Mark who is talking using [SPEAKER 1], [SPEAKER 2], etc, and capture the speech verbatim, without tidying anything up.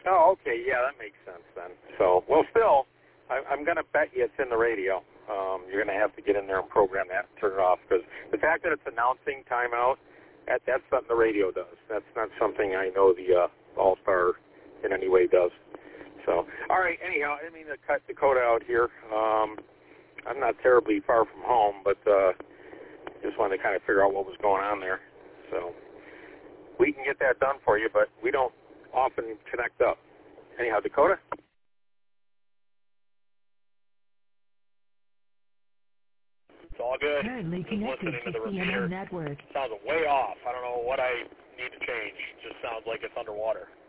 [SPEAKER 1] Oh, okay. Yeah, that makes sense then. So, well, still, I, I'm going to bet you it's in the radio. Um, you're going to have to get in there and program that and turn it off, because the fact that it's announcing timeout, that, that's something the radio does. That's not something I know the uh, All-Star in any way does. So, all right, anyhow, I mean to cut Dakota out here. Um, I'm not terribly far from home, but uh, just wanted to kind of figure out what was going on there. So we can get that done for you, but we don't often connect up. Anyhow, Dakota?
[SPEAKER 2] It's all good.
[SPEAKER 3] Currently
[SPEAKER 2] Just
[SPEAKER 3] connected
[SPEAKER 2] listening to
[SPEAKER 3] to
[SPEAKER 2] the
[SPEAKER 3] C N
[SPEAKER 2] repeater.
[SPEAKER 3] N Network.
[SPEAKER 2] Sounds way off. I don't know what I need to change. Just sounds like it's underwater.